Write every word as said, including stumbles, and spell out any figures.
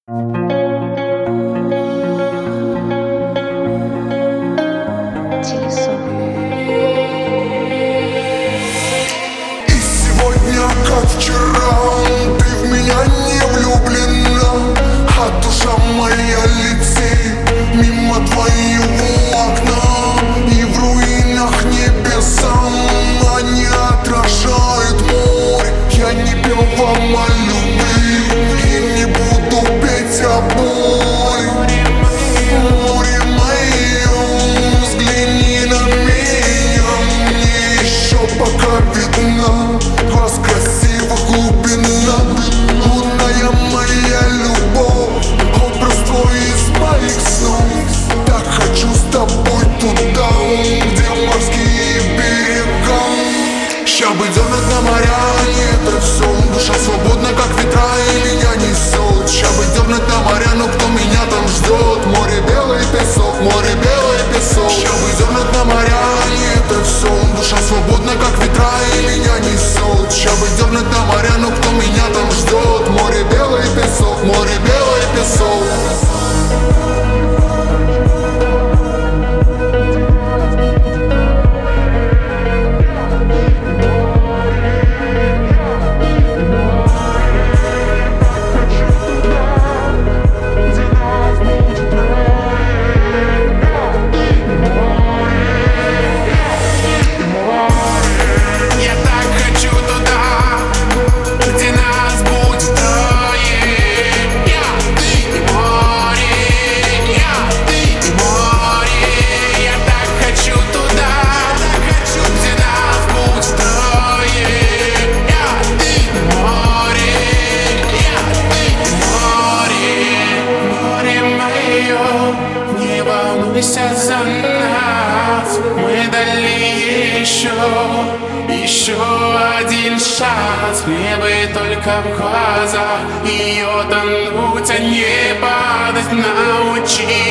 Как вчера, ты в меня не влюблена, а душа моя летит мимо твоего окна. И в руинах небеса они отражают море. Я не пел вам о любви и не буду петь о боли. Море мое, взгляни на меня, мне еще пока видно глаз красивых глубина. Лунная моя любовь, образ твой из моих снов. Так хочу с тобой туда, где морские берега. Ща бы дернуть на моря, не это все. Душа свободна, как ветра, и меня несет. Ща бы дернуть на моря, но кто меня там ждет? Море белый песок, море белый песок. Ща бы дернуть на моря, не это все. Душа свободна, как ветра, и меня несет. Ща бы дернуть на моря, но кто меня там ждет? Море белый песок, море белый песок. За нас мы дали еще, еще один шанс. Мне бы только в глаза ее тонуть, а не падать, научи.